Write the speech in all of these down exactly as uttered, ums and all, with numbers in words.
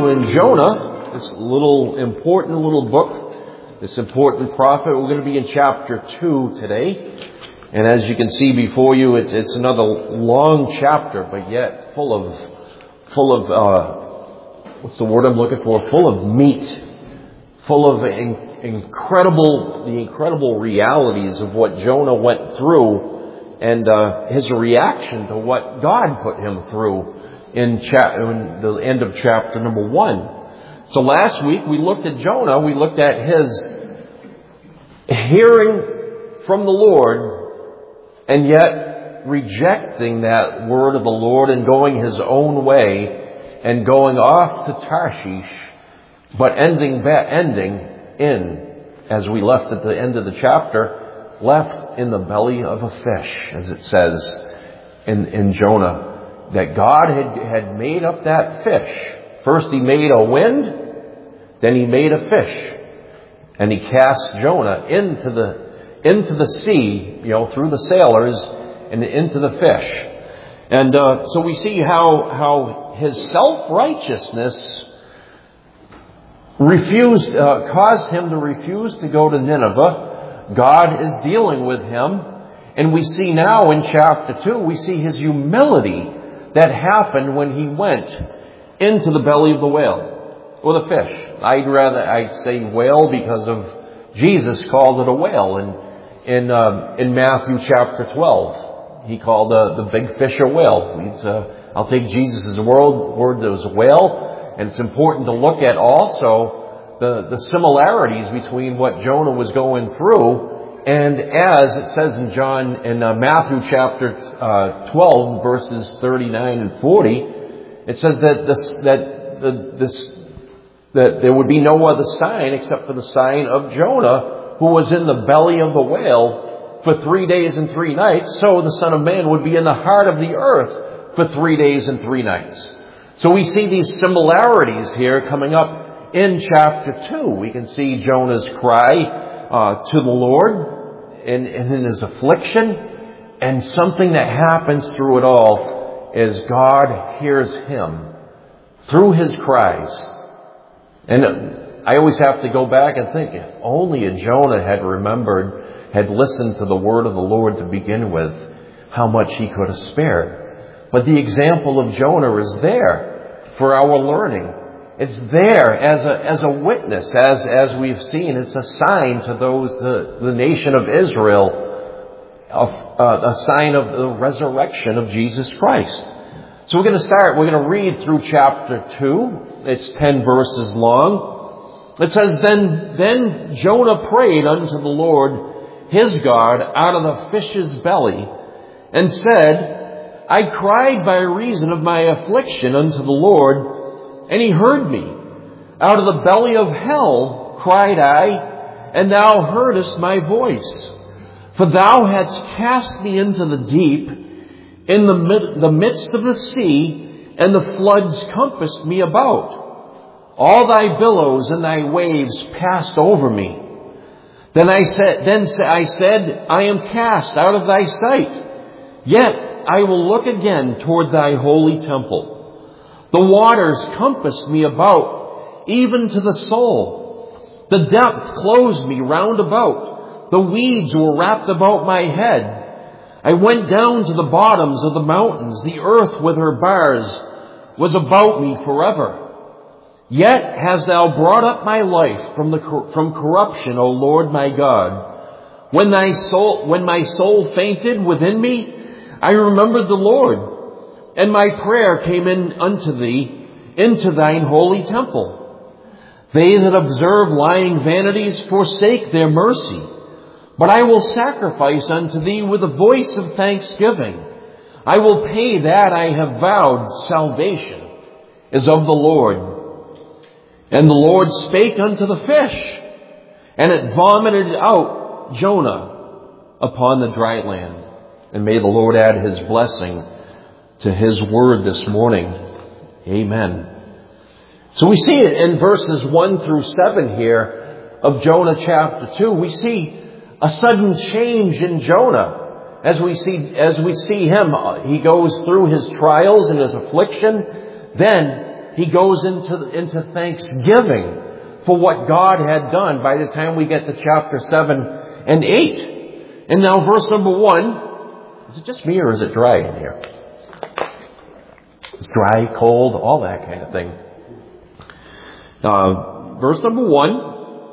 in Jonah, this little important little book, this important prophet. We're going to be in chapter two today. And as you can see before you, it's, it's another long chapter, but yet full of, full of, uh, what's the word I'm looking for? Full of meat. Full of in, incredible, the incredible realities of what Jonah went through and, uh, his reaction to what God put him through. In, cha- in the end of chapter number one. So last week we looked at Jonah. We looked at his hearing from the Lord and yet rejecting that word of the Lord and going his own way and going off to Tarshish, but ending, ending in, as we left at the end of the chapter, left in the belly of a fish, as it says in, in Jonah. That God had, had made up that fish. First he made a wind, then he made a fish. And he cast Jonah into the, into the sea, you know, through the sailors and into the fish. And, uh, so we see how, how his self-righteousness refused, uh, caused him to refuse to go to Nineveh. God is dealing with him. And we see now in chapter two, we see his humility that happened when he went into the belly of the whale, or the fish. I'd rather, I'd say whale because of Jesus called it a whale in, in, uh, in Matthew chapter twelve. He called uh, the big fish a whale. It's, uh, I'll take Jesus' word, word that was a whale, and it's important to look at also the, the similarities between what Jonah was going through. And as it says in John, in uh, Matthew chapter uh, twelve, verses thirty-nine and forty, it says that this, that the, this, that there would be no other sign except for the sign of Jonah, who was in the belly of the whale for three days and three nights. So the Son of Man would be in the heart of the earth for three days and three nights. So we see these similarities here coming up in chapter two. We can see Jonah's cry Uh, to the Lord in, in his affliction, and something that happens through it all is God hears him through his cries. And I always have to go back and think, if only a Jonah had remembered, had listened to the word of the Lord to begin with, how much he could have spared. But the example of Jonah is there for our learning. It's there as a as a witness, as as we've seen. It's a sign to those the, the nation of Israel, of, uh, a sign of the resurrection of Jesus Christ. So we're going to start. We're going to read through chapter two. It's ten verses long. It says, "Then then Jonah prayed unto the Lord his God out of the fish's belly, and said, I cried by reason of my affliction unto the Lord. And he heard me. Out of the belly of hell cried I, and thou heardest my voice. For thou hadst cast me into the deep, in the, mid- the midst of the sea, and the floods compassed me about. All thy billows and thy waves passed over me. Then I said, then I said, I am cast out of thy sight. Yet I will look again toward thy holy temple. The waters compassed me about, even to the soul. The depth closed me round about. The weeds were wrapped about my head. I went down to the bottoms of the mountains. The earth with her bars was about me forever. Yet hast thou brought up my life from the from corruption, O Lord my God. When thy soul, when my soul fainted within me, I remembered the Lord. And my prayer came in unto thee, into thine holy temple. They that observe lying vanities forsake their mercy. But I will sacrifice unto thee with a voice of thanksgiving. I will pay that I have vowed. Salvation is of the Lord. And the Lord spake unto the fish, and it vomited out Jonah upon the dry land. And may the Lord add his blessing to his word this morning. Amen. So we see it in verses one through seven here of Jonah chapter two. We see a sudden change in Jonah. As we see, as we see him, he goes through his trials and his affliction. Then he goes into, into thanksgiving for what God had done by the time we get to chapter seven and eight. And now verse number one, is it just me or is it dry in here? It's dry, cold, all that kind of thing. Uh, verse number one.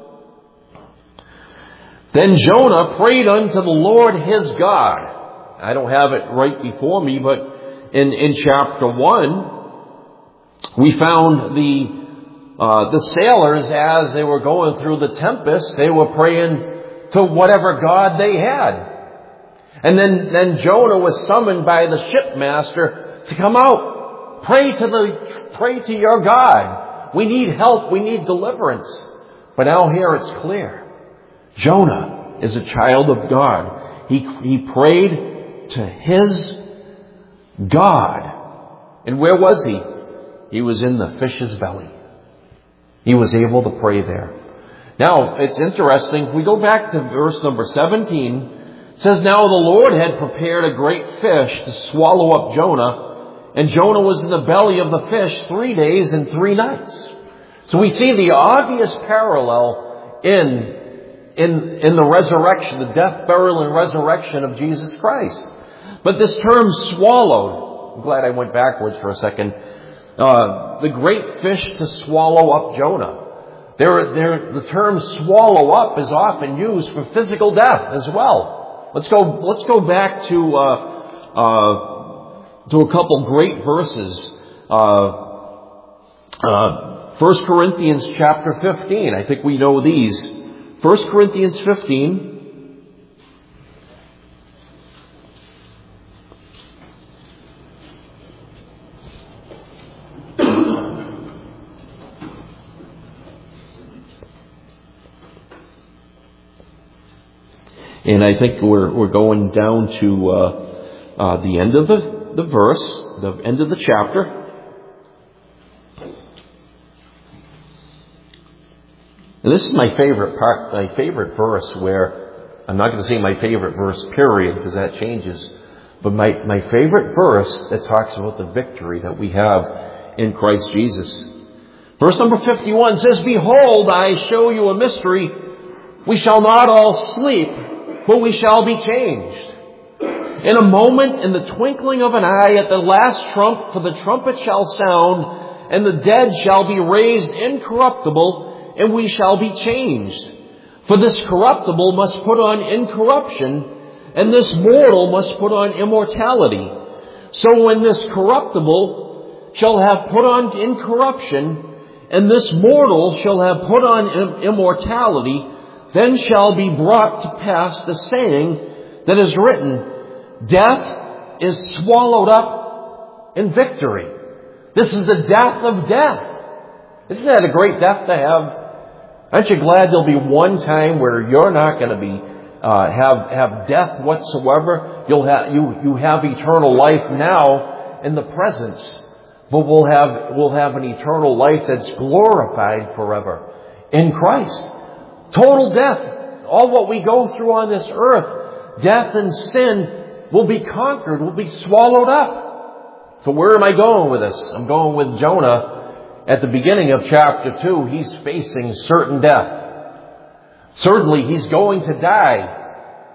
Then Jonah prayed unto the Lord his God. I don't have it right before me, but in, in chapter one, we found the uh, the sailors, as they were going through the tempest, they were praying to whatever God they had. And then, then Jonah was summoned by the shipmaster to come out. Pray to the, pray to your God. We need help. We need deliverance. But now here it's clear. Jonah is a child of God. He, he prayed to his God. And where was he? He was in the fish's belly. He was able to pray there. Now, it's interesting. We go back to verse number seventeen. It says, now the Lord had prepared a great fish to swallow up Jonah, and Jonah was in the belly of the fish three days and three nights. So we see the obvious parallel in, in, in the resurrection, the death, burial, and resurrection of Jesus Christ. But this term swallowed, I'm glad I went backwards for a second, uh, the great fish to swallow up Jonah. There, there, the term swallow up is often used for physical death as well. Let's go, let's go back to, uh, uh, to a couple great verses. Uh, uh, First Corinthians chapter fifteen. I think we know these. First Corinthians fifteen. And I think we're we're going down to uh, uh, the end of the, the verse, the end of the chapter. And this is my favorite part, my favorite verse where, I'm not going to say my favorite verse, period, because that changes. But my, my favorite verse that talks about the victory that we have in Christ Jesus. Verse number fifty-one says, behold, I show you a mystery. We shall not all sleep, but we shall be changed. In a moment, in the twinkling of an eye, at the last trump, for the trumpet shall sound, and the dead shall be raised incorruptible, and we shall be changed. For this corruptible must put on incorruption, and this mortal must put on immortality. So when this corruptible shall have put on incorruption, and this mortal shall have put on immortality, then shall be brought to pass the saying that is written, death is swallowed up in victory. This is the death of death. Isn't that a great death to have? Aren't you glad there'll be one time where you're not going to be uh, have have death whatsoever? You'll have you you have eternal life now in the presence, but we'll have we'll have an eternal life that's glorified forever in Christ. Total death. All what we go through on this earth, death and sin, will be conquered, will be swallowed up. So where am I going with this? I'm going with Jonah. At the beginning of chapter two, he's facing certain death. Certainly he's going to die.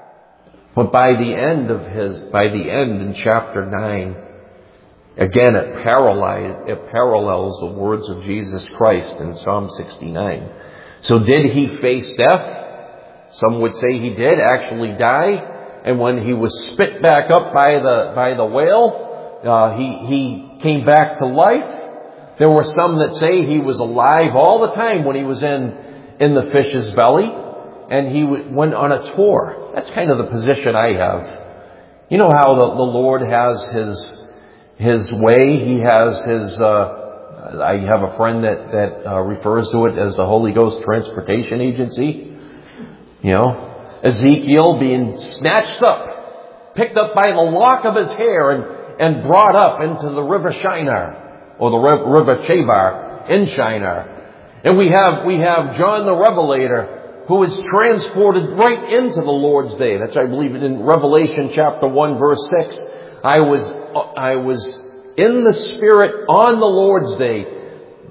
But by the end of his, by the end in chapter nine, again it parallels, it parallels the words of Jesus Christ in Psalm sixty-nine. So did he face death? Some would say he did actually die. And when he was spit back up by the, by the whale, uh, he, he came back to life. There were some that say he was alive all the time when he was in, in the fish's belly. And he went on a tour. That's kind of the position I have. You know how the, the Lord has his, his way. He has his, uh, I have a friend that, that uh, refers to it as the Holy Ghost Transportation Agency. You know, Ezekiel being snatched up, picked up by the lock of his hair and, and brought up into the river Shinar, or the river Chebar in Shinar. And we have, we have John the Revelator, who is transported right into the Lord's day. That's, I believe, in Revelation chapter one, verse six. I was, I was in the Spirit on the Lord's day,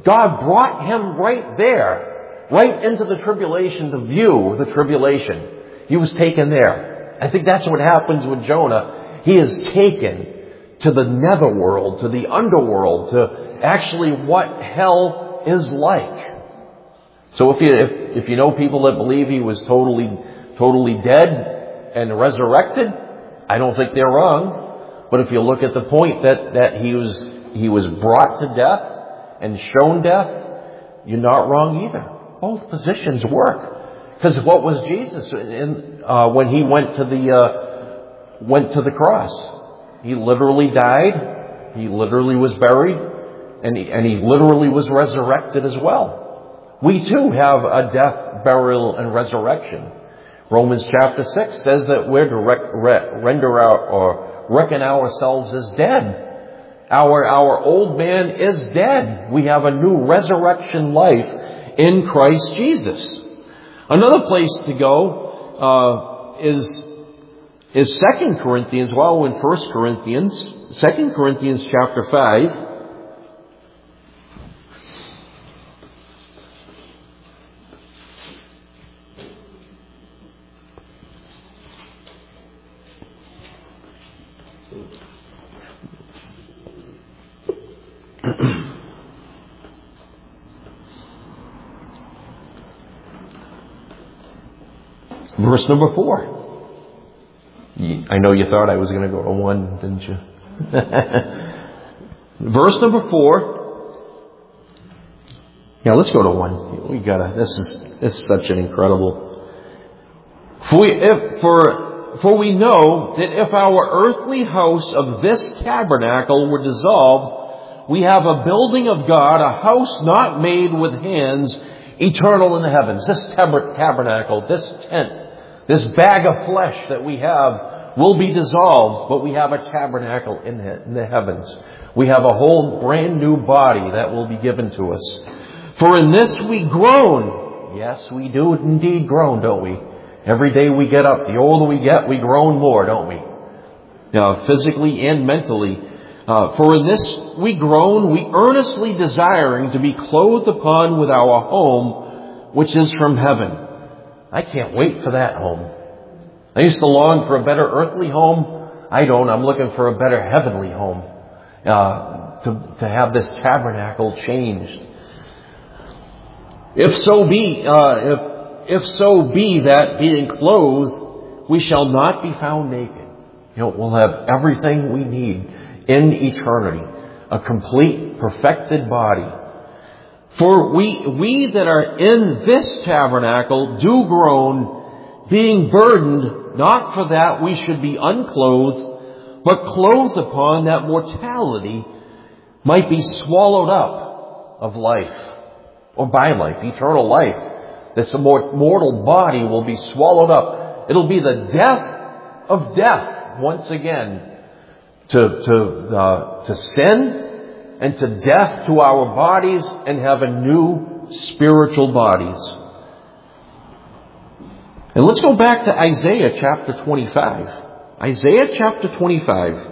God brought him right there, right into the tribulation to view the tribulation. He was taken there. I think that's what happens with Jonah. He is taken to the netherworld, to the underworld, to actually what hell is like. So if you, if, if you know people that believe he was totally, totally dead and resurrected, I don't think they're wrong. But if you look at the point that, that he was, he was brought to death and shown death, you're not wrong either. Both positions work. Because what was Jesus in, uh, when he went to the, uh, went to the cross? He literally died. He literally was buried. And he, and he literally was resurrected as well. We too have a death, burial, and resurrection. Romans chapter six says that we're to rec- re- render our, or reckon ourselves as dead. Our, our old man is dead. We have a new resurrection life in Christ Jesus. Another place to go uh, is is Second Corinthians, well, in First Corinthians, Second Corinthians chapter five. Verse number four. I know you thought I was going to go to one, didn't you? Verse number four. Yeah, let's go to one. We gotta. This is this is such an incredible. For we, if, for for we know that if our earthly house of this tabernacle were dissolved, we have a building of God, a house not made with hands, eternal in the heavens. This tab- tabernacle, this tent, this bag of flesh that we have will be dissolved, but we have a tabernacle in the, in the heavens. We have a whole brand new body that will be given to us. For in this we groan. Yes, we do indeed groan, don't we? Every day we get up, the older we get, we groan more, don't we? Now, physically and mentally. Uh, for in this we groan, we earnestly desiring to be clothed upon with our home, which is from heaven. I can't wait for that home. I used to long for a better earthly home. I don't. I'm looking for a better heavenly home. Uh, to, to have this tabernacle changed. If so be, uh, if, if so be that being clothed, we shall not be found naked. You know, we'll have everything we need in eternity. A complete, perfected body. For we, we that are in this tabernacle do groan, being burdened, not for that we should be unclothed, but clothed upon that mortality might be swallowed up of life, or by life, eternal life. This mortal body will be swallowed up. It'll be the death of death once again to, to, uh, to sin, and to death to our bodies, and have a new spiritual bodies. And let's go back to Isaiah chapter twenty-five. Isaiah chapter twenty-five.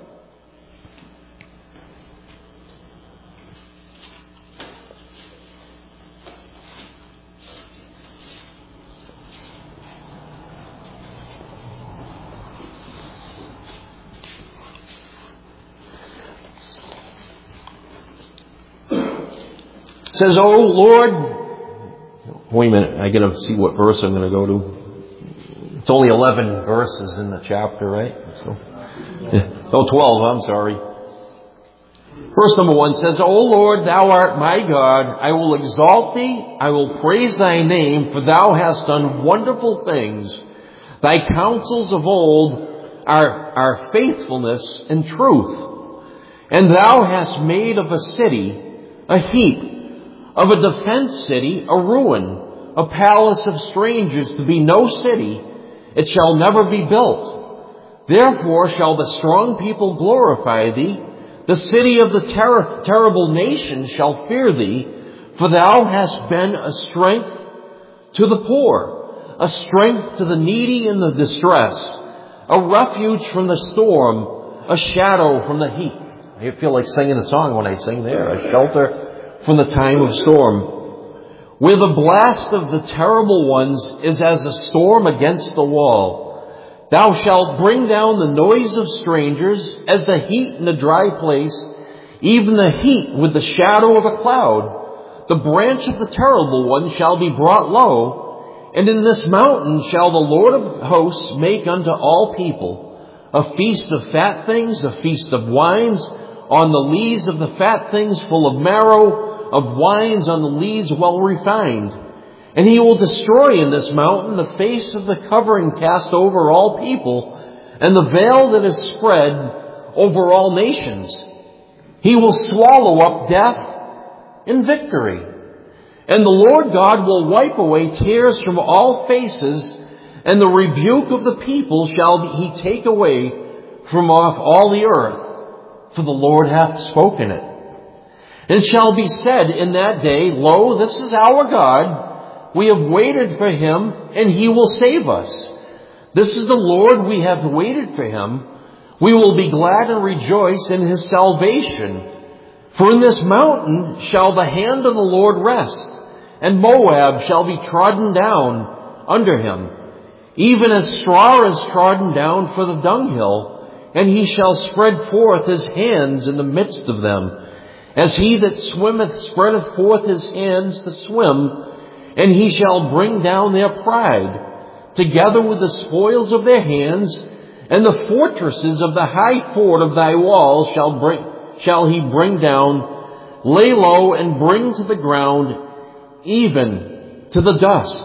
It says, "Oh Lord," wait a minute, I gotta see what verse I'm gonna go to. It's only eleven verses in the chapter, right? So, yeah. Oh, twelve, I'm sorry. Verse number one says, "O Lord, thou art my God. I will exalt thee. I will praise thy name, for thou hast done wonderful things. Thy counsels of old are, are faithfulness and truth. And thou hast made of a city a heap, of a defense city a ruin, a palace of strangers to be no city. It shall never be built. Therefore shall the strong people glorify thee. The city of the ter- terrible nation shall fear thee, for thou hast been a strength to the poor, a strength to the needy in the distress, a refuge from the storm, a shadow from the heat." I feel like singing a song when I sing there. A shelter from the time of storm. Where the blast of the terrible ones is as a storm against the wall. Thou shalt bring down the noise of strangers as the heat in a dry place, even the heat with the shadow of a cloud. The branch of the terrible one shall be brought low, and in this mountain shall the Lord of hosts make unto all people a feast of fat things, a feast of wines, on the lees of the fat things full of marrow, of wines on the lees well refined. And he will destroy in this mountain the face of the covering cast over all people, and the veil that is spread over all nations. He will swallow up death in victory. And the Lord God will wipe away tears from all faces, and the rebuke of the people shall he take away from off all the earth, for the Lord hath spoken it. And it shall be said in that day, Lo, this is our God. We have waited for him, and he will save us. This is the Lord, we have waited for him. We will be glad and rejoice in his salvation. For in this mountain shall the hand of the Lord rest, and Moab shall be trodden down under him, even as straw is trodden down for the dunghill, and he shall spread forth his hands in the midst of them, as he that swimmeth spreadeth forth his hands to swim, and he shall bring down their pride, together with the spoils of their hands, and the fortresses of the high fort of thy walls shall bring, shall he bring down, lay low and bring to the ground, even to the dust.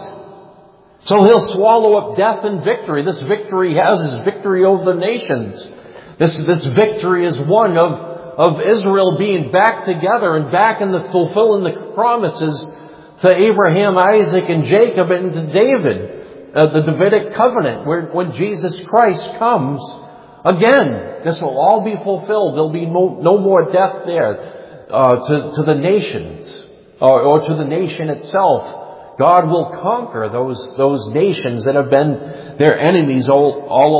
So he'll swallow up death and victory. This victory he has is victory over the nations. This, this victory is one of, of Israel being back together and back in the fulfilling the promises to Abraham, Isaac, and Jacob, and to David, uh, the Davidic covenant, where when Jesus Christ comes again, this will all be fulfilled. There'll be no, no more death there uh, to, to the nations or, or to the nation itself. God will conquer those, those nations that have been their enemies all, all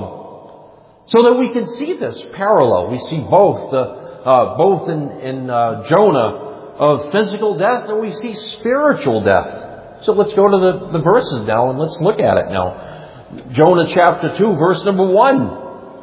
along. So that we can see this parallel. We see both the, uh, both in, in, uh, Jonah of physical death, and we see spiritual death. So let's go to the, the verses now and let's look at it now. Jonah chapter two, verse number one.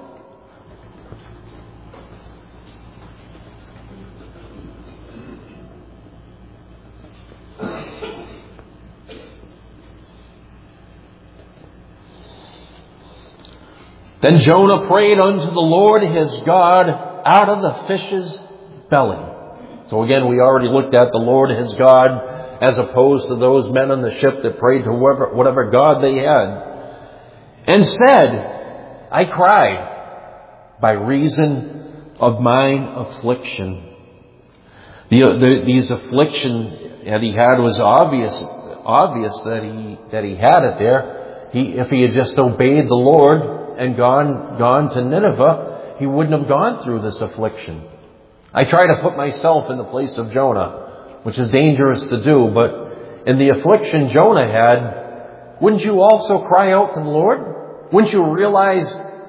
Then Jonah prayed unto the Lord his God out of the fish's belly. So again, we already looked at the Lord his God as opposed to those men on the ship that prayed to whoever, whatever God they had. And said, I cried by reason of mine affliction. The, the, these affliction that he had was obvious, obvious that he, that he had it there. He, if he had just obeyed the Lord and gone, gone to Nineveh, he wouldn't have gone through this affliction. I try to put myself in the place of Jonah, which is dangerous to do, but in the affliction Jonah had, wouldn't you also cry out to the Lord? Wouldn't you realize,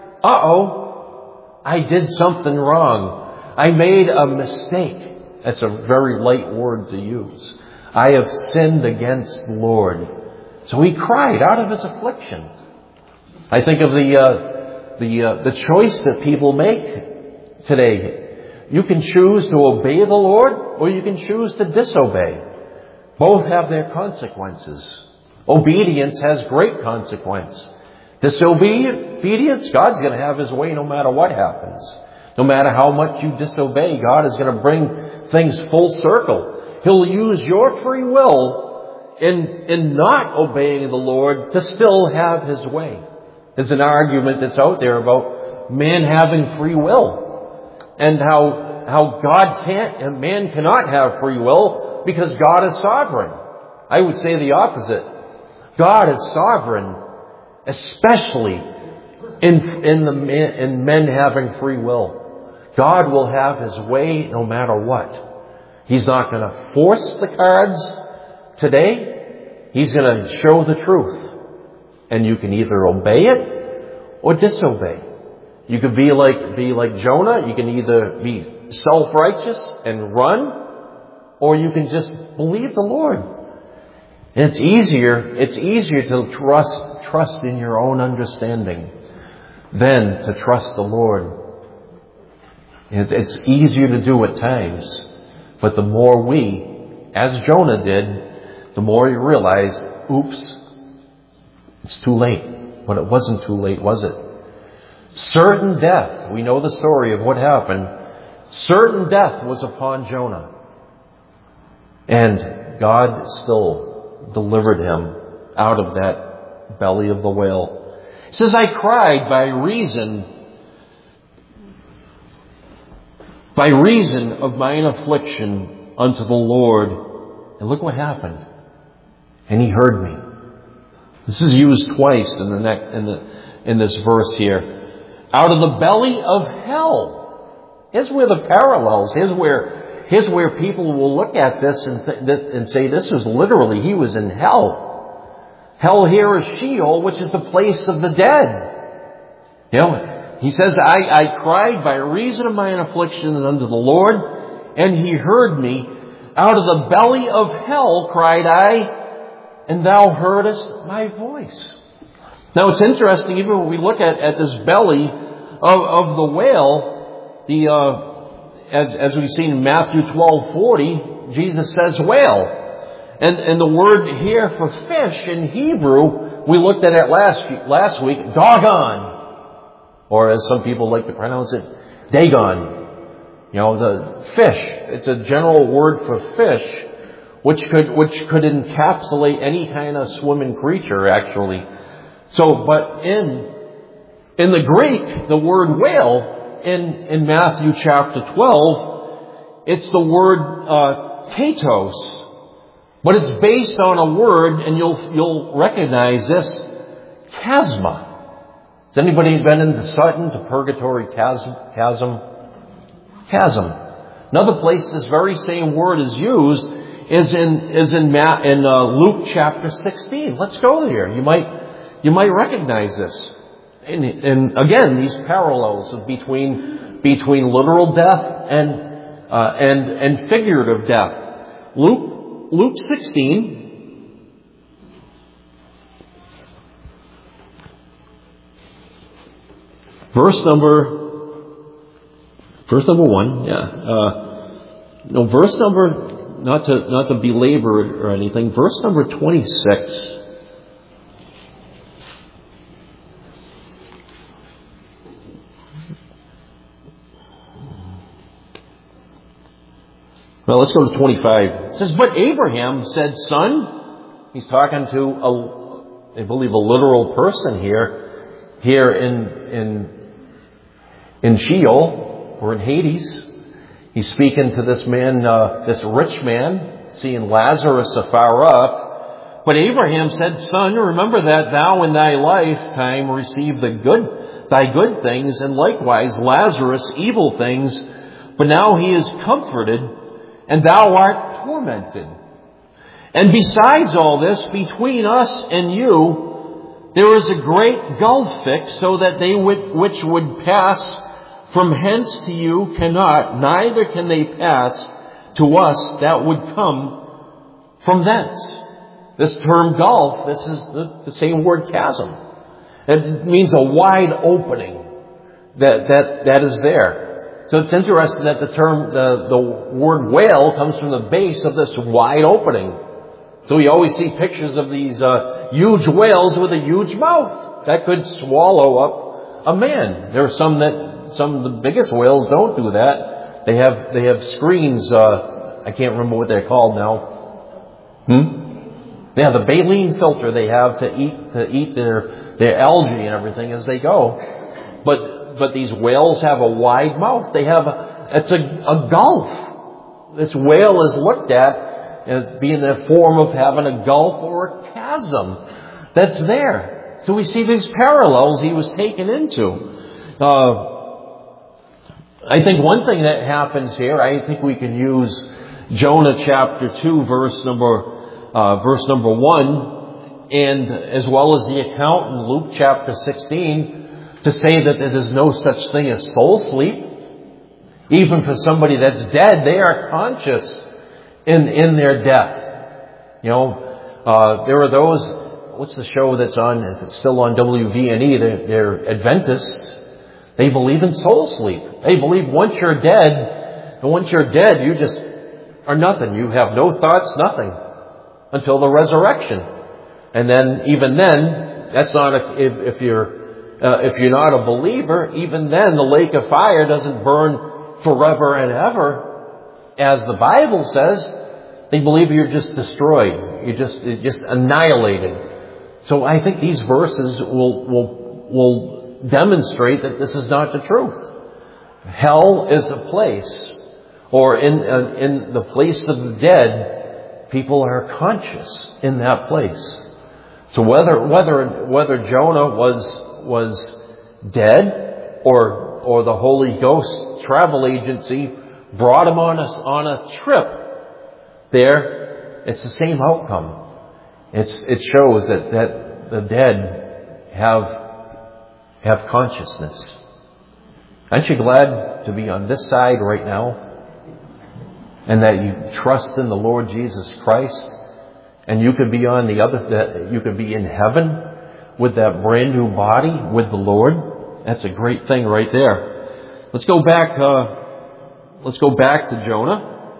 uh-oh, I did something wrong. I made a mistake. That's a very light word to use. I have sinned against the Lord. So he cried out of his affliction. I think of the uh, the uh, the choice that people make today. You can choose to obey the Lord, or you can choose to disobey. Both have their consequences. Obedience has great consequence. Disobedience, God's going to have his way no matter what happens. No matter how much you disobey, God is going to bring things full circle. He'll use your free will in in not obeying the Lord to still have his way. There's an argument that's out there about man having free will and how how God can't and man cannot have free will because God is sovereign. I would say the opposite. God is sovereign, especially in in the man, in men having free will. God will have his way no matter what. He's not going to force the cards today. He's going to show the truth. And you can either obey it or disobey. You could be like, be like Jonah. You can either be self-righteous and run, or you can just believe the Lord. And it's easier, it's easier to trust, trust in your own understanding than to trust the Lord. It, it's easier to do at times. But the more we, as Jonah did, the more you realize, oops, it's too late. But it wasn't too late, was it? Certain death, we know the story of what happened. Certain death was upon Jonah. And God still delivered him out of that belly of the whale. It says, I cried by reason, by reason of mine affliction unto the Lord. And look what happened. And he heard me. This is used twice in the next, in the, in this verse here. Out of the belly of hell. Here's where the parallels, here's where, here's where people will look at this and, th- and say this is literally, he was in hell. Hell here is Sheol, which is the place of the dead. You know, he says, I, I cried by reason of mine affliction unto the Lord, and he heard me. Out of the belly of hell cried I, and thou heardest my voice. Now it's interesting, even when we look at, at this belly of, of the whale, the uh, as as we've seen in Matthew twelve forty, Jesus says whale. And and the word here for fish in Hebrew, we looked at it last last week, dogon. Or as some people like to pronounce it, dagon. You know, the fish. It's a general word for fish, which could which could encapsulate any kind of swimming creature, actually. So, but in in the Greek, the word whale in in Matthew chapter twelve, it's the word uh, katos, but it's based on a word, and you'll you'll recognize this, chasma. Has anybody been into Sutton to Purgatory Chasm? Chasm. Chasm. Another place this very same word is used is in is in Ma- in uh, Luke chapter sixteen. Let's go there. You might. You might recognize this. And, and again, these parallels between between literal death and uh, and and figurative death. Luke Luke sixteen, verse number verse number one. Yeah, uh, no, verse number not to not to belabor it or anything. Verse number twenty-six. Well, let's go to twenty-five. It says, but Abraham said, son, he's talking to, a, I believe, a literal person here, here in, in, in Sheol, or in Hades. He's speaking to this man, uh, this rich man, seeing Lazarus afar off. But Abraham said, son, remember that thou in thy lifetime received the good, thy good things, and likewise Lazarus evil things, but now he is comforted, and thou art tormented. And besides all this, between us and you, there is a great gulf fixed, so that they which would pass from hence to you cannot, neither can they pass to us that would come from thence. This term gulf, this is the, the same word chasm. It means a wide opening that, that, that is there. So it's interesting that the term, the, the word whale comes from the base of this wide opening. So we always see pictures of these uh, huge whales with a huge mouth that could swallow up a man. There are some that, some of the biggest whales don't do that. They have, they have screens, uh, I can't remember what they're called now. Hmm? They have the baleen filter they have to eat, to eat their, their algae and everything as they go. But, But these whales have a wide mouth. They have a, it's a, a gulf. This whale is looked at as being the form of having a gulf or a chasm that's there. So we see these parallels he was taken into. Uh, I think one thing that happens here, I think we can use Jonah chapter two, verse number uh, verse number one, and as well as the account in Luke chapter sixteen. To say that there is no such thing as soul sleep. Even for somebody that's dead, they are conscious. in, in their death. You know, uh, there are those, what's the show that's on, if it's still on W V N E, they're, they're Adventists. They believe in soul sleep. They believe once you're dead, and once you're dead, you just are nothing. You have no thoughts, nothing, until the resurrection. And then, even then, that's not a, if, if you're uh, if you're not a believer, even then the lake of fire doesn't burn forever and ever, as the Bible says. They believe you're just destroyed. You're just you're just annihilated. So I think these verses will will will demonstrate that this is not the truth. Hell is a place, or in uh, in the place of the dead, people are conscious in that place. So whether whether whether Jonah was was dead, or or the Holy Ghost travel agency brought him on a on a trip there, it's the same outcome. It's it shows that, that the dead have have consciousness. Aren't you glad to be on this side right now, and that you trust in the Lord Jesus Christ? And you could be on the other, that you could be in heaven with that brand new body with the Lord. That's a great thing right there. Let's go back, uh, let's go back to Jonah.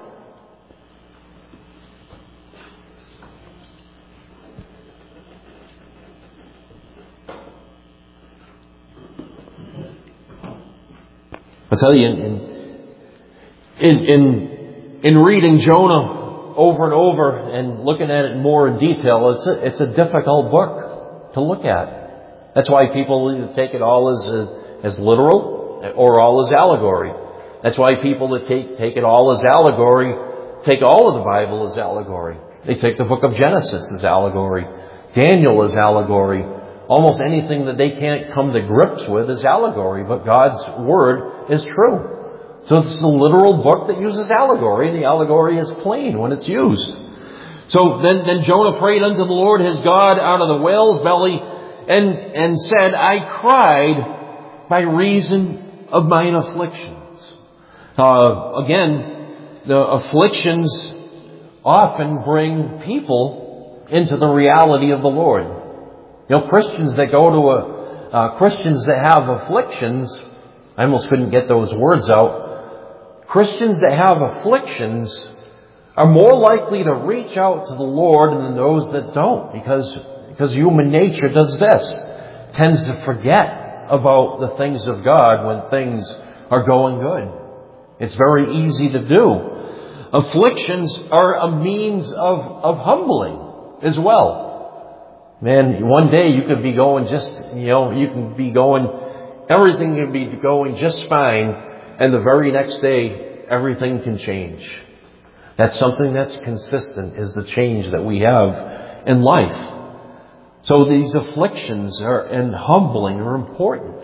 I'll tell you, in, in, in, in reading Jonah over and over and looking at it more in detail, it's a, it's a difficult book to look at. That's why people either take it all as a, as literal or all as allegory. That's why people that take take it all as allegory take all of the Bible as allegory. They take the book of Genesis as allegory, Daniel as allegory. Almost anything that they can't come to grips with is allegory, but God's Word is true. So it's a literal book that uses allegory, and the allegory is plain when it's used. So then, then Jonah prayed unto the Lord his God out of the whale's belly, and, and said, I cried by reason of mine afflictions. Uh, again, the afflictions often bring people into the reality of the Lord. You know, Christians that go to a, uh, Christians that have afflictions, I almost couldn't get those words out. Christians that have afflictions are more likely to reach out to the Lord than those that don't, because, because human nature does this, tends to forget about the things of God when things are going good. It's very easy to do. Afflictions are a means of, of humbling as well. Man, one day you could be going just, you know, you can be going, everything can be going just fine, and the very next day, everything can change. That's something that's consistent, is the change that we have in life. So these afflictions are, and humbling are important.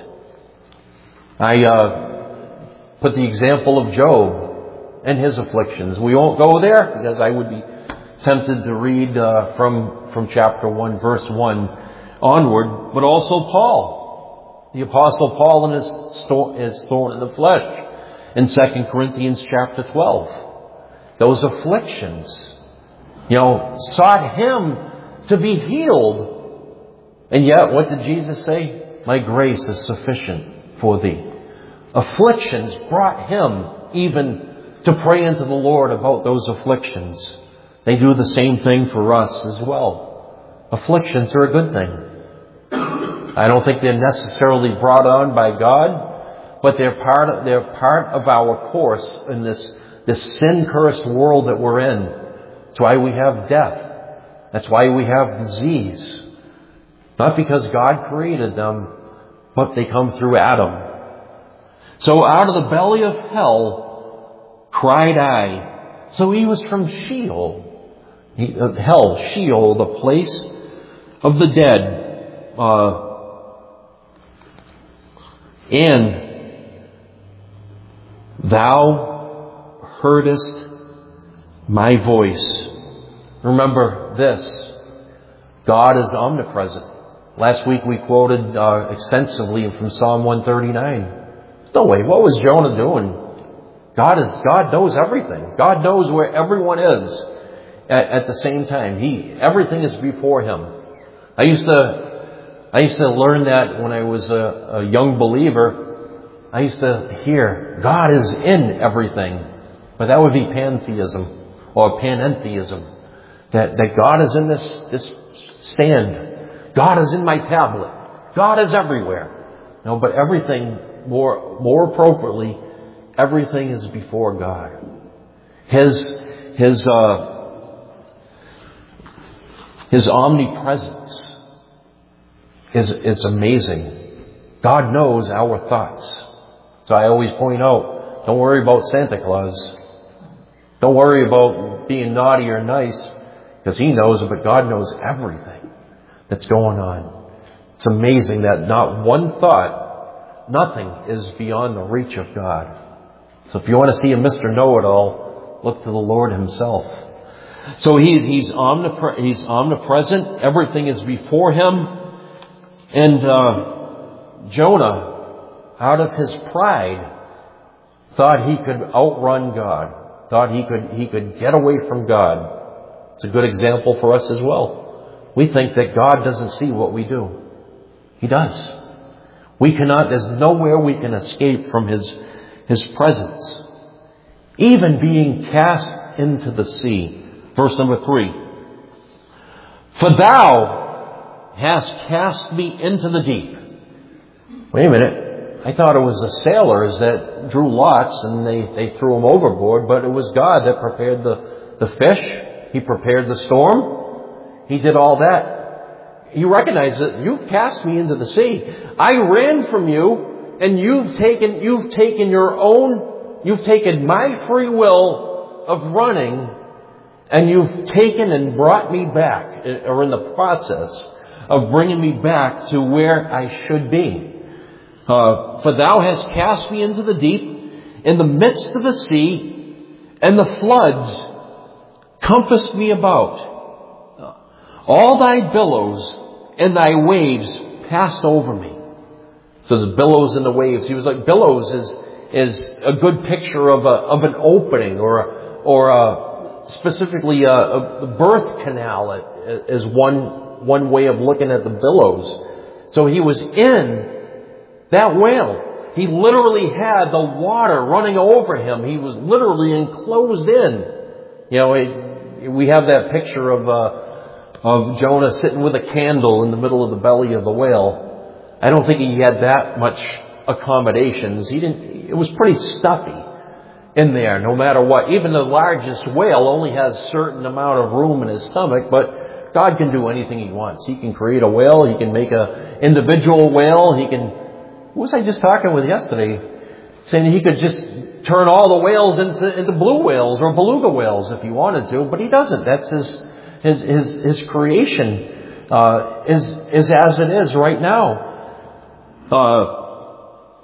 I uh, put the example of Job and his afflictions. We won't go there, because I would be tempted to read uh, from, from chapter one, verse one onward, but also Paul. The Apostle Paul and his, his thorn in the flesh in Second Corinthians chapter twelve. Those afflictions, you know, sought him to be healed. And yet, what did Jesus say? My grace is sufficient for thee. Afflictions brought him even to pray unto the Lord about those afflictions. They do the same thing for us as well. Afflictions are a good thing. I don't think they're necessarily brought on by God, but they're part of, they're part of our course in this, this sin-cursed world that we're in. That's why we have death. That's why we have disease. Not because God created them, but they come through Adam. So out of the belly of hell cried I. So he was from Sheol. He, uh, hell, Sheol, the place of the dead. Uh, and thou heardest my voice. Remember this. God is omnipresent. Last week we quoted uh, extensively from Psalm one thirty-nine. No way. What was Jonah doing? God is, God knows everything. God knows where everyone is at, at the same time. He, everything is before Him. I used to, I used to learn that when I was a, a young believer. I used to hear, God is in everything. But that would be pantheism or panentheism. That, that God is in this, this stand. God is in my tablet. God is everywhere. No, but everything, more, more appropriately, everything is before God. His, his, uh, His omnipresence is, it's amazing. God knows our thoughts. So I always point out, don't worry about Santa Claus. Don't worry about being naughty or nice, because He knows it, but God knows everything that's going on. It's amazing that not one thought, nothing is beyond the reach of God. So if you want to see a Mister Know-it-all, look to the Lord Himself. So He's, he's, omnipre- he's omnipresent. Everything is before Him. And uh, Jonah, out of his pride, thought he could outrun God. Thought he could, he could get away from God. It's a good example for us as well. We think that God doesn't see what we do. He does. We cannot, there's nowhere we can escape from His, His presence. Even being cast into the sea. Verse number three. For Thou hast cast me into the deep. Wait a minute. I thought it was the sailors that drew lots and they, they threw them overboard, but it was God that prepared the, the fish. He prepared the storm. He did all that. He recognized that you've cast me into the sea. I ran from you, and you've taken, you've taken your own, you've taken my free will of running, and you've taken and brought me back, or in the process of bringing me back to where I should be. Uh, for Thou hast cast me into the deep, in the midst of the sea, and the floods compassed me about. All Thy billows and Thy waves passed over me. So the billows and the waves. He was like, billows is is a good picture of a of an opening, or a, or a, specifically a, a birth canal is one one way of looking at the billows. So He was in that whale. He literally had the water running over him. He was literally enclosed in. You know, it, we have that picture of uh, of Jonah sitting with a candle in the middle of the belly of the whale. I don't think he had that much accommodations. He didn't. It was pretty stuffy in there, no matter what. Even the largest whale only has a certain amount of room in his stomach, but God can do anything He wants. He can create a whale. He can make an individual whale. He can. Who was I just talking with yesterday? Saying He could just turn all the whales into, into blue whales or beluga whales if He wanted to, but He doesn't. That's His His His, his creation uh, is is as it is right now. Uh,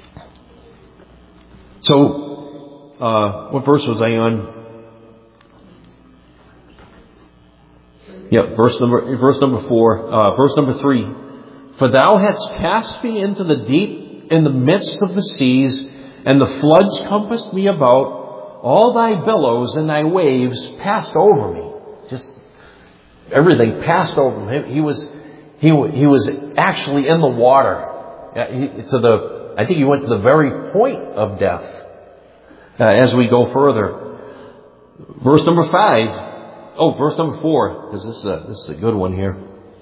so, uh, what verse was I on? Yep, verse number verse number four, uh, verse number three. For Thou hast cast me into the deep, in the midst of the seas, and the floods compassed me about. All Thy billows and Thy waves passed over me. Just everything passed over him. He was he he was actually in the water. To the I think he went to the very point of death. Uh, as we go further, verse number five. Oh, verse number four, because this is a, this is a good one here.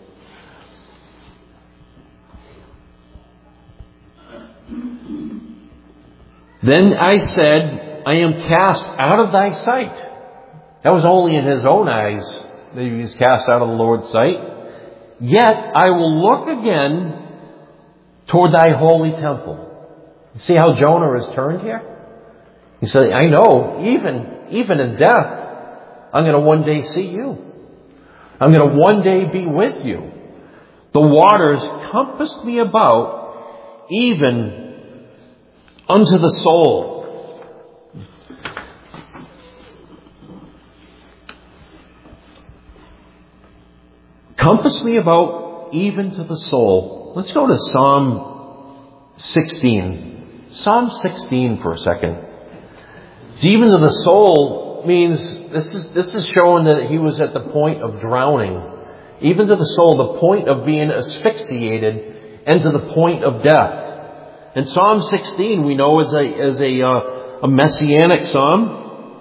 Then I said, I am cast out of Thy sight. That was only in his own eyes that he was cast out of the Lord's sight. Yet I will look again toward Thy holy temple. You see how Jonah is turned here? He said, I know, even, even in death, I'm going to one day see You. I'm going to one day be with You. The waters compassed me about, even unto the soul. Compass me about even to the soul. Let's go to Psalm sixteen. Psalm sixteen for a second. See, even to the soul means this is this is showing that he was at the point of drowning. Even to the soul, the point of being asphyxiated, and to the point of death. And Psalm sixteen, we know, is a is a uh, a messianic psalm.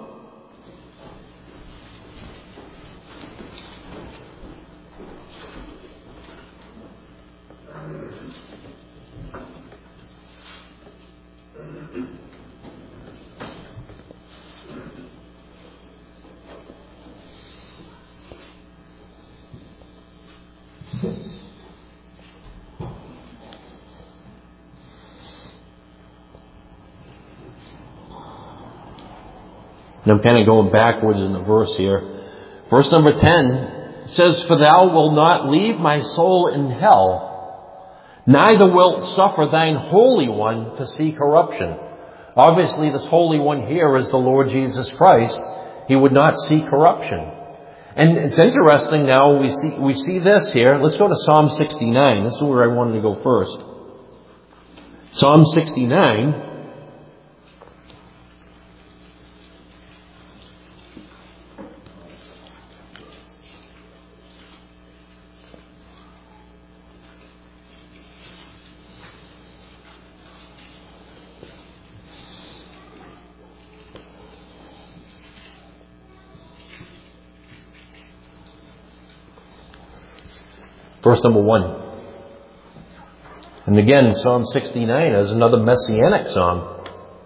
And I'm kind of going backwards in the verse here. Verse number ten says, "For thou wilt not leave my soul in hell, neither wilt suffer thine Holy One to see corruption." Obviously, this Holy One here is the Lord Jesus Christ. He would not see corruption. And it's interesting now, we see we see this here. Let's go to Psalm sixty-nine. This is where I wanted to go first. Psalm sixty-nine. Verse number one. And again, Psalm sixty-nine is another messianic psalm.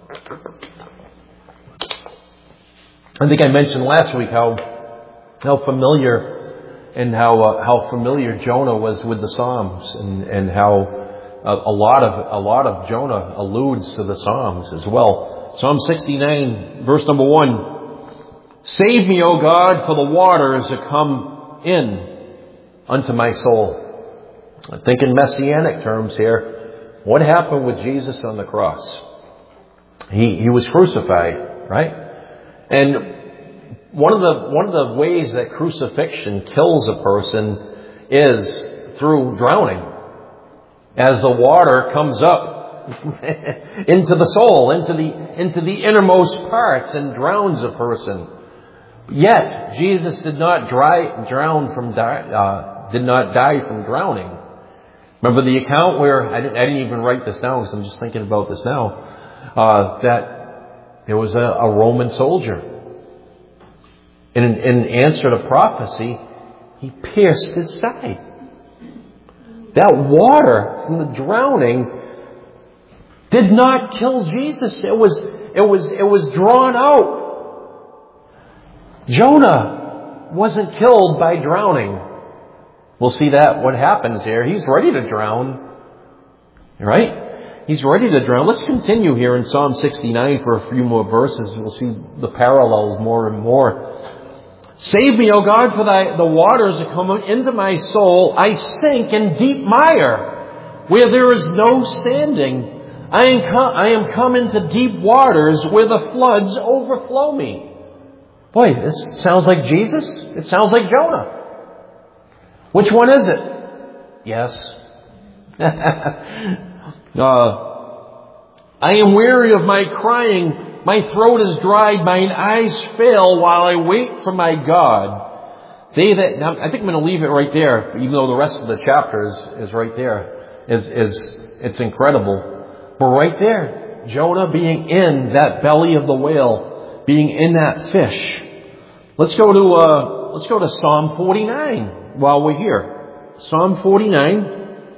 I think I mentioned last week how how familiar and how uh, how familiar Jonah was with the Psalms, and and how a, a lot of a lot of Jonah alludes to the Psalms as well. Psalm sixty-nine, verse number one. "Save me, O God, for the waters that come in unto my soul." I think in messianic terms here, what happened with Jesus on the cross? He he was crucified, right? And one of the one of the ways that crucifixion kills a person is through drowning. As the water comes up into the soul, into the into the innermost parts, and drowns a person. Yet Jesus did not dry, drown from uh, did not die from drowning. Remember the account where I didn't, I didn't even write this down because I'm just thinking about this now. Uh, that there was a, a Roman soldier, and in, in answer to prophecy, he pierced his side. That water from the drowning did not kill Jesus. It was it was it was drawn out. Jonah wasn't killed by drowning. We'll see that what happens here. He's ready to drown. Right? He's ready to drown. Let's continue here in Psalm sixty-nine for a few more verses. We'll see the parallels more and more. "Save me, O God, for thy, the waters that come into my soul. I sink in deep mire, where there is no standing. I am, come, I am come into deep waters, where the floods overflow me." Boy, this sounds like Jesus. It sounds like Jonah. Which one is it? Yes. uh, "I am weary of my crying. My throat is dried. Mine eyes fail while I wait for my God. They that..." Now, I think I'm going to leave it right there, even though the rest of the chapter is, is right there. Is, is, it's incredible. But right there, Jonah being in that belly of the whale, being in that fish. Let's go to, uh, let's go to Psalm forty-nine. While we're here. Psalm forty-nine.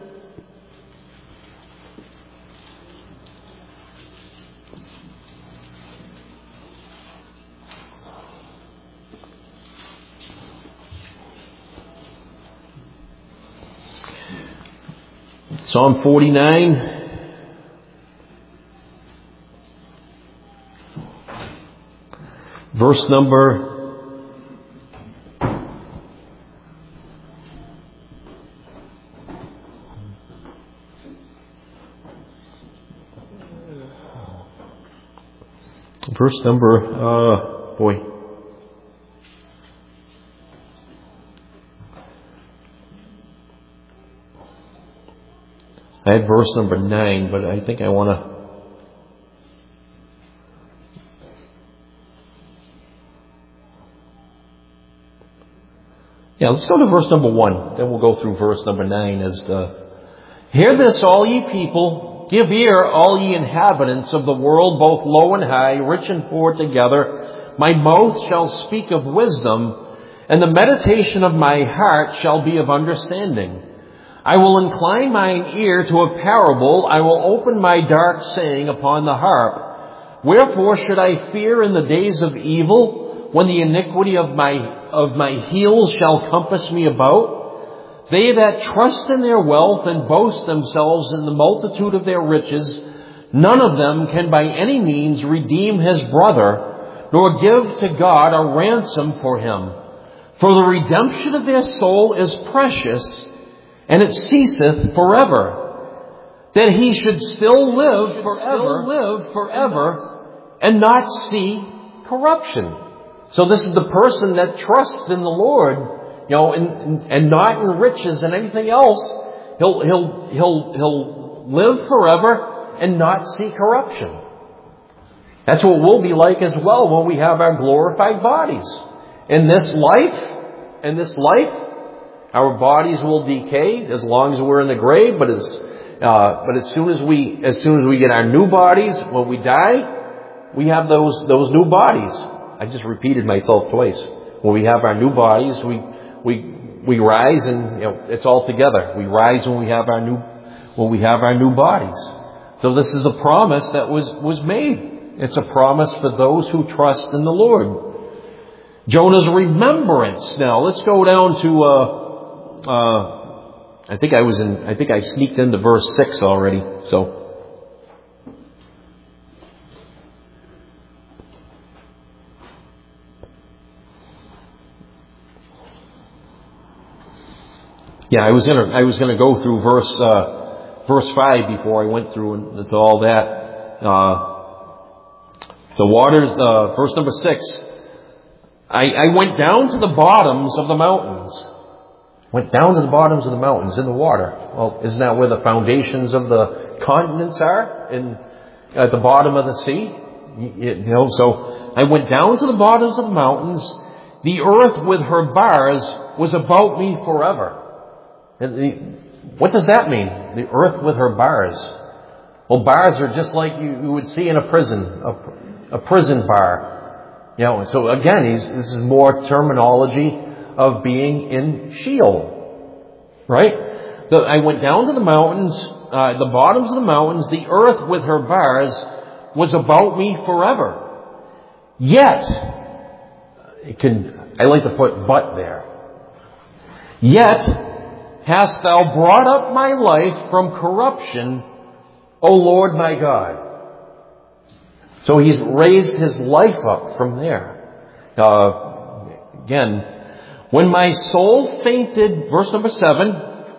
Psalm forty-nine. Verse number Verse number, uh, boy. I had verse number nine, but I think I want to Yeah, let's go to verse number one. Then we'll go through verse number nine. As uh, Hear this, all ye people. Give ear, all ye inhabitants of the world, both low and high, rich and poor together. My mouth shall speak of wisdom, and the meditation of my heart shall be of understanding. I will incline mine ear to a parable. I will open my dark saying upon the harp. Wherefore should I fear in the days of evil, when the iniquity of my of my heels shall compass me about? They that trust in their wealth and boast themselves in the multitude of their riches, none of them can by any means redeem his brother, nor give to God a ransom for him. For the redemption of their soul is precious, and it ceaseth forever. That he should still live forever, live forever, and not see corruption. So this is the person that trusts in the Lord, you know, and, and not in riches and anything else. He'll, he'll, he'll, he'll live forever and not see corruption. That's what we'll be like as well when we have our glorified bodies. In this life, in this life, our bodies will decay as long as we're in the grave, but as, uh, but as soon as we, as soon as we get our new bodies, when we die, we have those, those new bodies. I just repeated myself twice. When we have our new bodies, we, we, we rise and, you know, it's all together. We rise when we have our new, when we have our new bodies. So this is a promise that was, was made. It's a promise for those who trust in the Lord. Jonah's remembrance. Now, let's go down to, uh, uh, I think I was in, I think I sneaked into verse six already, so. Yeah, I was gonna, I was gonna go through verse, uh, verse five before I went through into all that. Uh, the waters, uh, verse number six. I, I went down to the bottoms of the mountains. Went down to the bottoms of the mountains in the water. Well, isn't that where the foundations of the continents are? In, at the bottom of the sea? You, you know, so I went down to the bottoms of the mountains. The earth with her bars was about me forever. And the, what does that mean? The earth with her bars. Well, bars are just like you, you would see in a prison, a, a prison bar. You know, so again, he's, this is more terminology of being in Sheol. Right? The, I went down to the mountains, uh, the bottoms of the mountains, the earth with her bars was about me forever. Yet, it can, I like to put but there. Yet, hast thou brought up my life from corruption, O Lord my God. So he's raised his life up from there. Uh, again, when my soul fainted, verse number seven,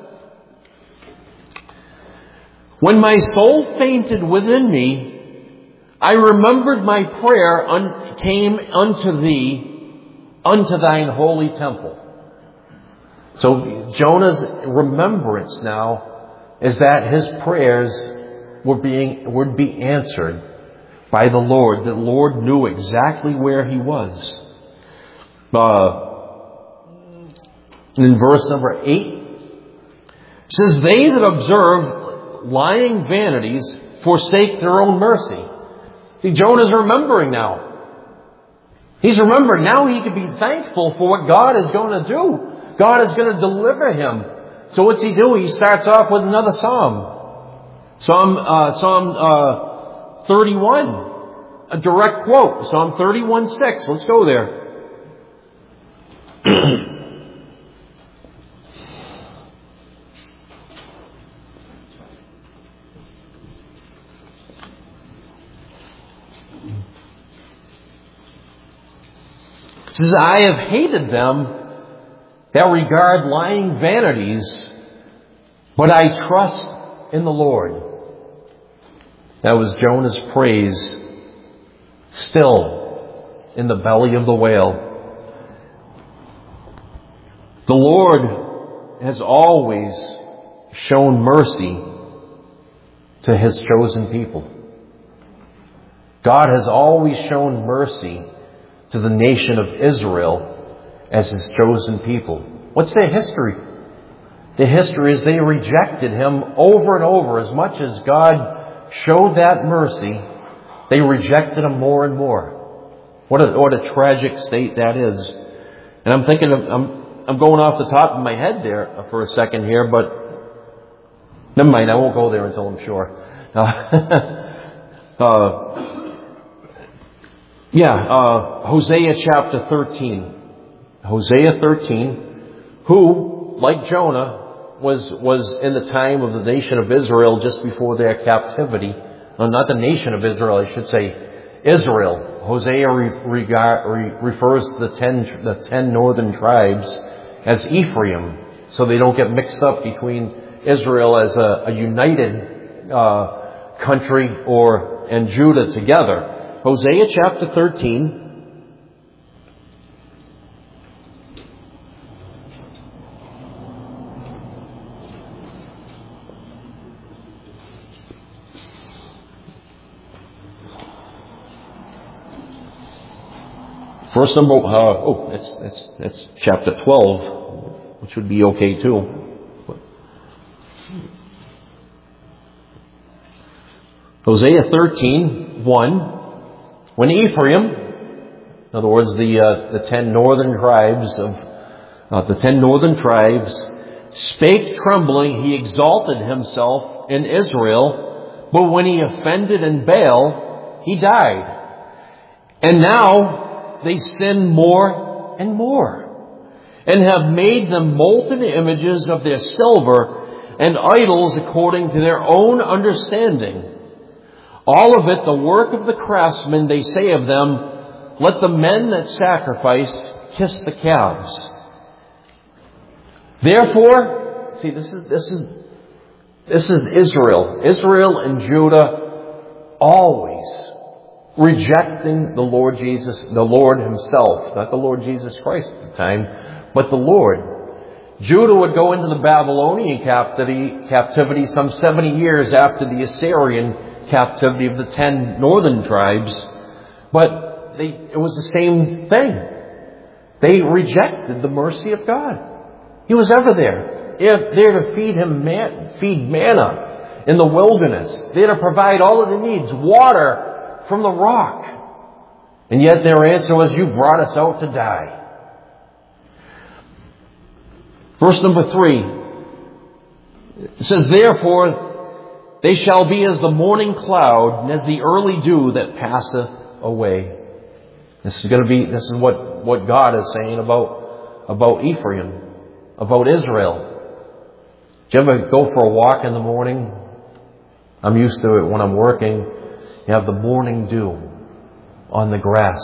when my soul fainted within me, I remembered my prayer un- came unto thee, unto thine holy temple. So Jonah's remembrance now is that his prayers were being, would be answered by the Lord. The Lord knew exactly where he was. Uh, in verse number eight, it says, they that observe lying vanities forsake their own mercy. See, Jonah's remembering now. He's remembering now he can be thankful for what God is going to do. God is going to deliver him. So what's he do? He starts off with another psalm. Psalm, uh, Psalm, uh, thirty-one. A direct quote. Psalm thirty-one six. Let's go there. It says, I have hated them that regard lying vanities, but I trust in the Lord. That was Jonah's praise, still in the belly of the whale. The Lord has always shown mercy to his chosen people. God has always shown mercy to the nation of Israel as his chosen people. What's their history? The history is they rejected Him over and over. As much as God showed that mercy, they rejected Him more and more. What a, what a tragic state that is. And I'm thinking, of, I'm, I'm going off the top of my head there for a second here, but never mind, I won't go there until I'm sure. Uh, uh, yeah, uh, Hosea chapter thirteen. Hosea thirteen, who, like Jonah, was was in the time of the nation of Israel just before their captivity. No, not the nation of Israel, I should say Israel. Hosea re, regard, re, refers to the ten the ten northern tribes as Ephraim, so they don't get mixed up between Israel as a, a united uh, country or and Judah together. Hosea chapter thirteen. Verse number, uh, oh, that's, that's, that's chapter twelve, which would be okay too. Hosea thirteen, one. When Ephraim, in other words, the, uh, the ten northern tribes of, uh, the ten northern tribes, spake trembling, he exalted himself in Israel, but when he offended in Baal, he died. And now they sin more and more, and have made them molten images of their silver and idols according to their own understanding. All of it the work of the craftsmen. They say of them, let the men that sacrifice kiss the calves. Therefore, see, this is this is this is Israel. Israel and Judah always rejecting the Lord Jesus, the Lord Himself, not the Lord Jesus Christ at the time, but the Lord. Judah would go into the Babylonian captivity, captivity some seventy years after the Assyrian captivity of the ten northern tribes, but they, it was the same thing. They rejected the mercy of God. He was ever there. They were there to feed him man, feed manna in the wilderness. There to provide all of their needs, water from the rock. And yet their answer was, you brought us out to die. Verse number three. It says, therefore, they shall be as the morning cloud and as the early dew that passeth away. This is going to be, this is what, what God is saying about, about Ephraim, about Israel. Do you ever go for a walk in the morning? I'm used to it when I'm working. You have the morning dew on the grass.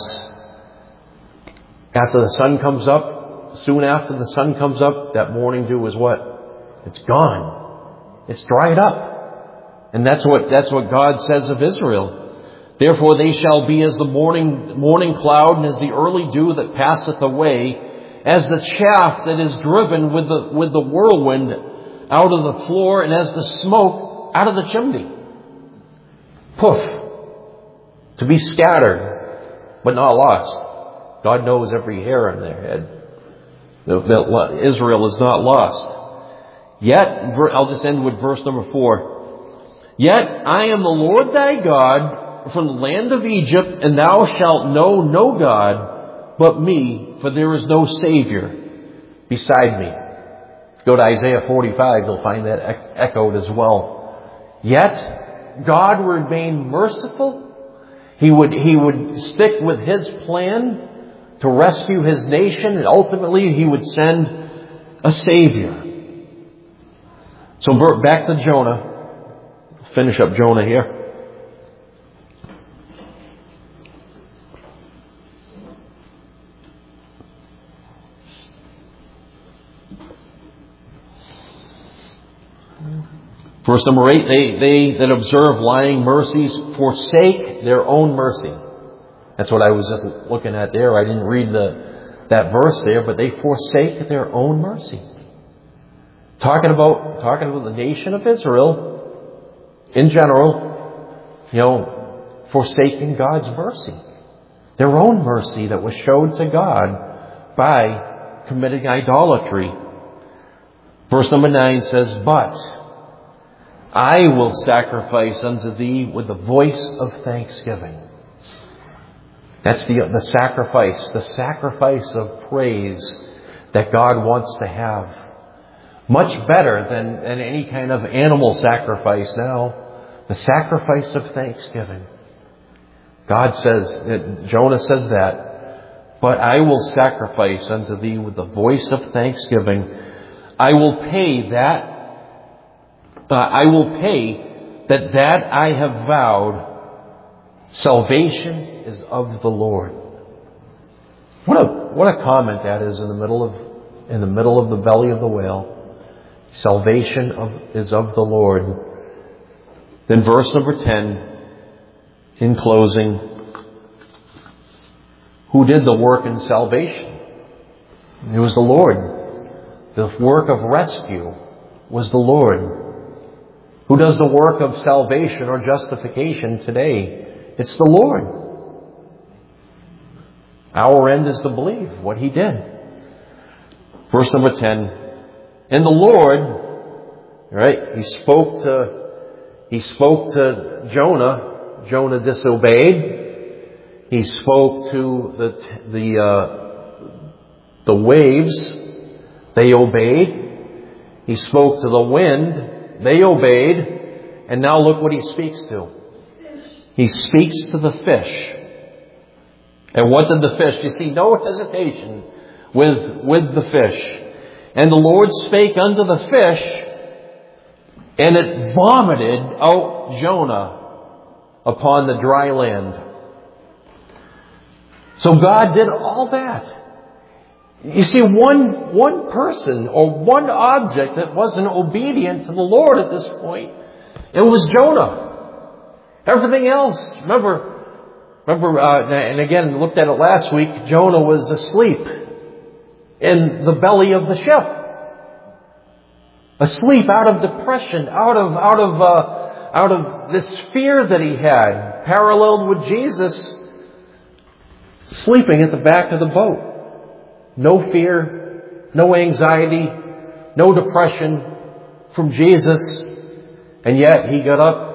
After the sun comes up, soon after the sun comes up, that morning dew is what? It's gone. It's dried up. And that's what, that's what God says of Israel. Therefore they shall be as the morning, morning cloud and as the early dew that passeth away, as the chaff that is driven with the, with the whirlwind out of the floor, and as the smoke out of the chimney. Poof. To be scattered, but not lost. God knows every hair on their head. Israel is not lost. Yet, I'll just end with verse number four. Yet I am the Lord thy God from the land of Egypt, and thou shalt know no God but me, for there is no Savior beside me. Go to Isaiah forty-five, you'll find that echoed as well. Yet God would remain merciful. He would, he would stick with His plan to rescue His nation, and ultimately He would send a Savior. So back to Jonah. Finish up Jonah here. Verse number eight, they, they that observe lying mercies forsake their own mercy. That's what I was just looking at there. I didn't read the that verse there, but they forsake their own mercy. Talking about talking about the nation of Israel in general, you know, forsaking God's mercy. Their own mercy that was showed to God by committing idolatry. Verse number nine says, "But I will sacrifice unto thee with the voice of thanksgiving." That's the, the sacrifice, the sacrifice of praise that God wants to have. Much better than, than any kind of animal sacrifice now. The sacrifice of thanksgiving. God says, Jonah says that, "But I will sacrifice unto thee with the voice of thanksgiving. I will pay that, uh, I will pay that that I have vowed. Salvation is of the Lord." What a, what a comment that is in the middle of, in the middle of the belly of the whale. Salvation of, is of the Lord. Then verse number ten, in closing, who did the work in salvation? It was the Lord. The work of rescue was the Lord. Who does the work of salvation or justification today? It's the Lord. Our end is to believe what He did. Verse number ten, and the Lord, right, He spoke to, He spoke to Jonah. Jonah disobeyed. He spoke to the, the, uh, the waves. They obeyed. He spoke to the wind. They obeyed. And now look what He speaks to. He speaks to the fish. And what did the fish? You see, no hesitation with, with the fish. "And the Lord spake unto the fish, and it vomited out Jonah upon the dry land." So God did all that. You see, one, one person or one object that wasn't obedient to the Lord at this point, it was Jonah. Everything else, remember, remember, uh, and again, looked at it last week, Jonah was asleep in the belly of the ship. Asleep out of depression, out of, out of, uh, out of this fear that he had, paralleled with Jesus, sleeping at the back of the boat. No fear, no anxiety, no depression from Jesus. And yet he got up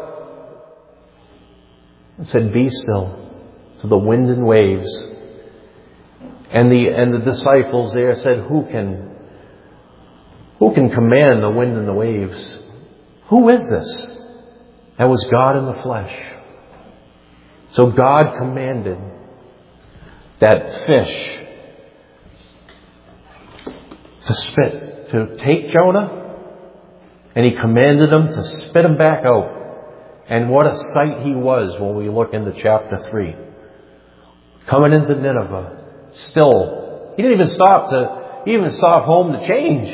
and said, "Be still," to the wind and waves. And the, and the disciples there said, who can, who can command the wind and the waves? Who is this? That was God in the flesh. So God commanded that fish to spit, to take Jonah, and He commanded him to spit him back out. And what a sight he was when we look into chapter three. Coming into Nineveh, still. He didn't even stop to, he even stopped home to change.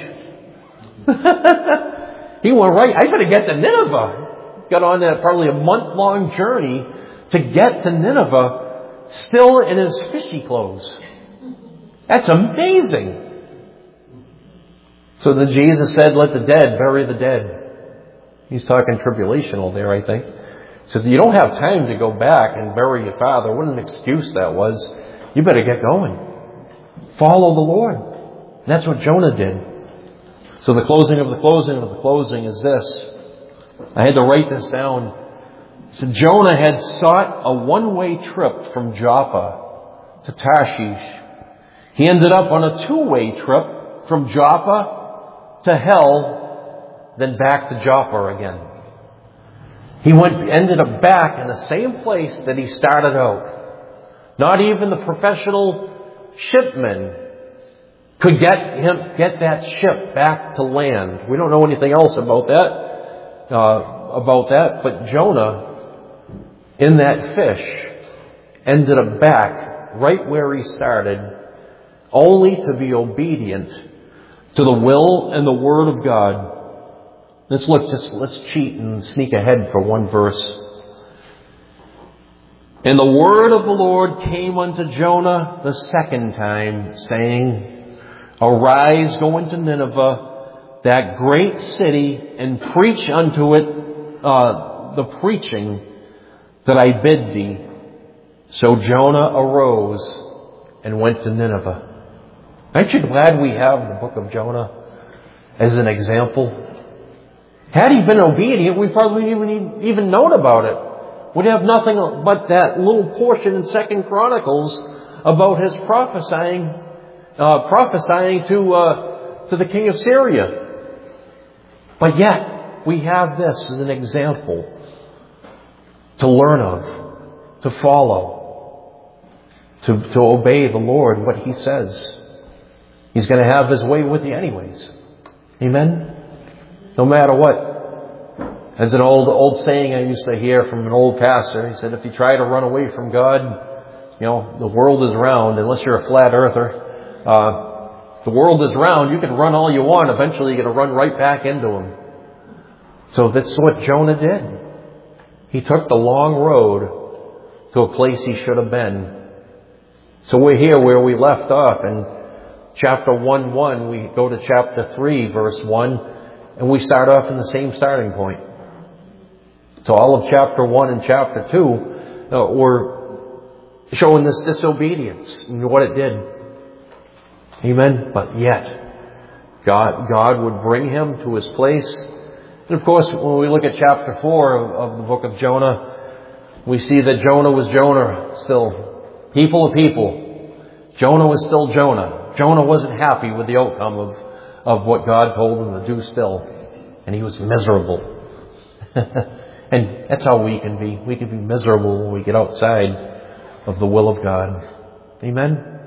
He went right, I better get to Nineveh. Got on that probably a month-long journey to get to Nineveh, still in his fishy clothes. That's amazing. So then Jesus said, "Let the dead bury the dead." He's talking tribulational there, I think. He said, you don't have time to go back and bury your father. What an excuse that was. You better get going. Follow the Lord. And that's what Jonah did. So the closing of the closing of the closing is this. I had to write this down. It said Jonah had sought a one-way trip from Joppa to Tarshish. He ended up on a two-way trip from Joppa to hell, then back to Joppa again. He went, ended up back in the same place that he started out. Not even the professional shipmen could get him, get that ship back to land. We don't know anything else about that, uh, about that, but Jonah, in that fish, ended up back right where he started, only to be obedient to the will and the word of God. Let's look, just let's cheat and sneak ahead for one verse. And the word of the Lord came unto Jonah the second time, saying, Arise, go into Nineveh, that great city, and preach unto it uh, the preaching that I bid thee. So Jonah arose and went to Nineveh. Aren't you glad we have the book of Jonah as an example? Had he been obedient, we probably wouldn't even known about it. We'd have nothing but that little portion in Second Chronicles about his prophesying, uh, prophesying to uh, to the king of Syria. But yet, we have this as an example to learn of, to follow, to, to obey the Lord, what He says. He's going to have His way with you anyways. Amen? No matter what. As an old old saying I used to hear from an old pastor, he said, if you try to run away from God, you know, the world is round, unless you're a flat earther. Uh, the world is round, you can run all you want, eventually you're going to run right back into Him. So that's what Jonah did. He took the long road to a place he should have been. So we're here where we left off in chapter one one. We go to chapter three, verse one, and we start off in the same starting point. So all of chapter one and chapter two uh, were showing this disobedience and what it did. Amen? But yet, God, God would bring him to his place. And of course, when we look at chapter four of, of the book of Jonah, we see that Jonah was Jonah still. People of people. Jonah was still Jonah. Jonah wasn't happy with the outcome of, of what God told him to do still. And he was miserable. And that's how we can be. We can be miserable when we get outside of the will of God. Amen?